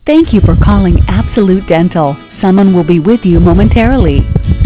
Thank you for calling Absolute Dental. Someone will be with you momentarily.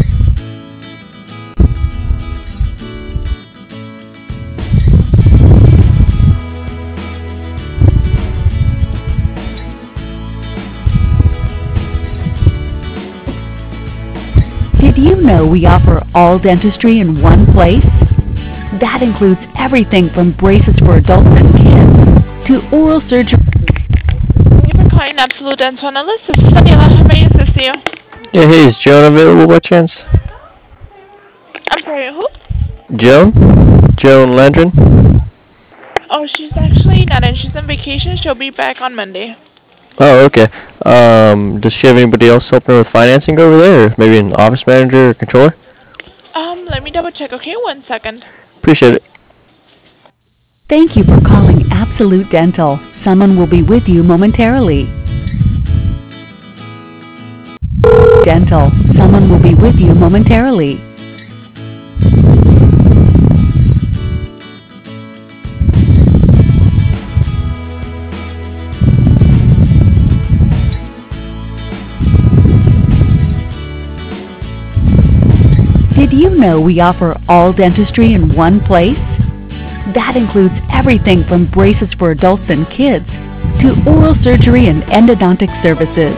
Did you know we offer all dentistry in one place? That includes everything from braces for adults and kids to oral surgery. Thank you for calling Absolute Dental Analyst. This is Daniela. How may I assist you? Yeah, hey, is Joan available by chance? I'm sorry, who? Joan? Joan Landron? Oh, she's actually not in. She's on vacation. She'll be back on Monday. Oh, okay. Does she have anybody else helping her with financing over there? Or maybe an office manager or controller? Let me double check, okay? 1 second. Appreciate it. Thank you for calling Absolute Dental. Someone will be with you momentarily. Dental. Someone will be with you momentarily. Did you know we offer all dentistry in one place? That includes everything from braces for adults and kids to oral surgery and endodontic services.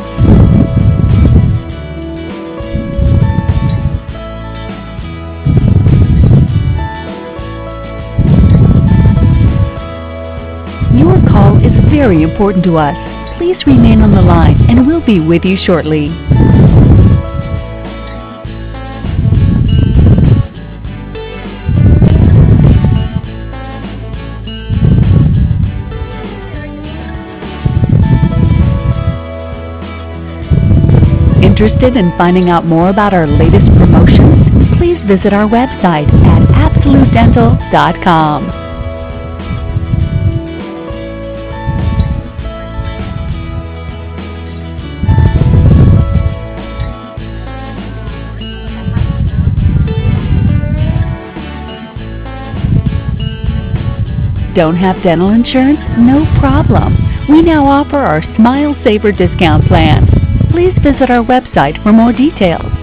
Your call is very important to us. Please remain on the line and we'll be with you shortly. Interested in finding out more about our latest promotions? Please visit our website at absolutedental.com. Don't have dental insurance? No problem. We now offer our Smile Saver discount plan. Please visit our website for more details.